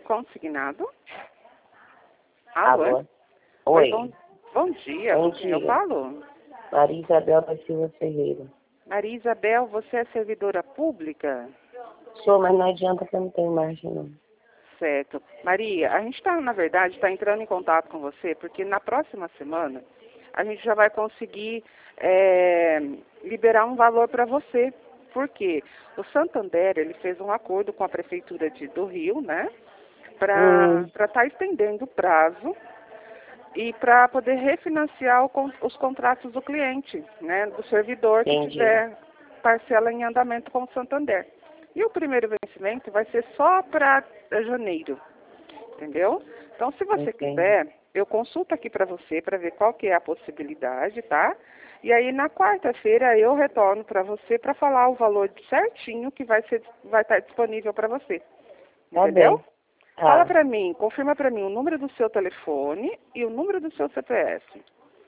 consignado. Alô? Alô? Oi, Oi. bom dia. Bom Com quem eu dia. falo? Maria Isabel da Silva Ferreira. Maria Isabel, você é servidora pública? Sou, mas não adianta que eu não tenho margem, não. Certo. Maria, a gente está, na verdade, está entrando em contato com você, porque na próxima semana a gente já vai conseguir liberar um valor para você. Por quê? O Santander, ele fez um acordo com a Prefeitura do Rio, né? Para estar estendendo o prazo e para poder refinanciar os contratos do cliente, né? Do servidor que Entendi. tiver parcela em andamento com o Santander. E o primeiro vencimento vai ser só para janeiro, entendeu? Então, se você quiser, eu consulto aqui para você para ver qual que é a possibilidade, tá? E aí, na quarta-feira, eu retorno para você para falar o valor certinho que vai estar disponível para você. Entendeu? Tá bem. Fala para mim, confirma para mim o número do seu telefone e o número do seu CPF.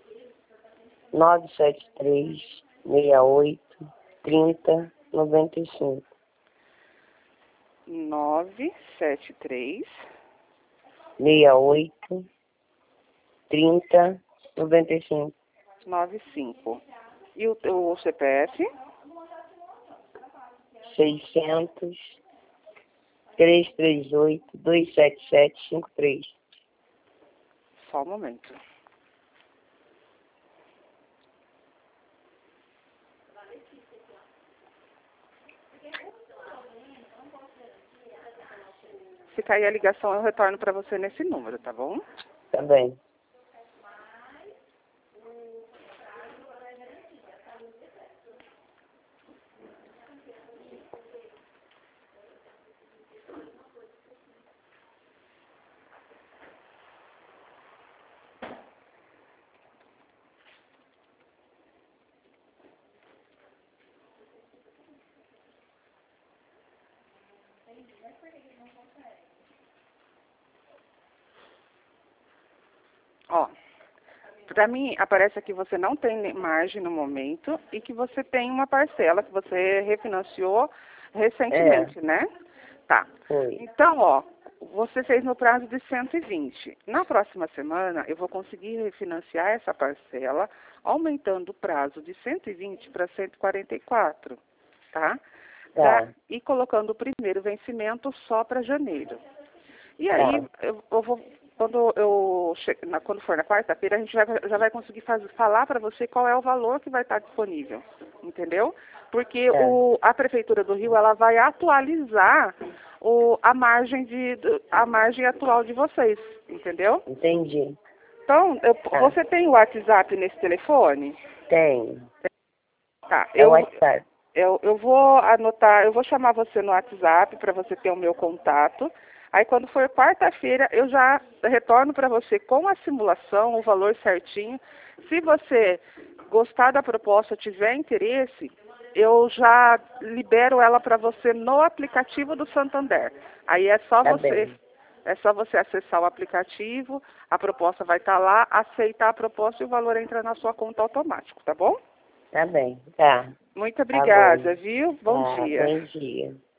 973-68-30-95. 973 68-30-95. 95. E o CPF? 600-338-27753. Só um momento. Se cair a ligação, eu retorno para você nesse número, tá bom? Tá bem. Ó, para mim, aparece aqui que você não tem margem no momento e que você tem uma parcela que você refinanciou recentemente, né? Tá. Foi. Então, ó, você fez no prazo de 120. Na próxima semana, eu vou conseguir refinanciar essa parcela, aumentando o prazo de 120 para 144, tá? E colocando o primeiro vencimento só para janeiro. E aí, eu vou, quando for na quarta-feira, a gente já vai conseguir falar para você qual é o valor que vai estar disponível, entendeu? Porque a Prefeitura do Rio, ela vai atualizar a margem atual de vocês, entendeu? Entendi. Então, você tem o WhatsApp nesse telefone? Tenho. Tá, É o WhatsApp. eu vou anotar, eu vou chamar você no WhatsApp para você ter o meu contato. Aí quando for quarta-feira, eu já retorno para você com a simulação, o valor certinho. Se você gostar da proposta, tiver interesse, eu já libero ela para você no aplicativo do Santander. Aí é só você acessar o aplicativo, a proposta vai estar lá, aceitar a proposta e o valor entra na sua conta automático, tá bom? Tá bem. Tá. Muito obrigada, Bom. viu? Bom dia. Bom dia.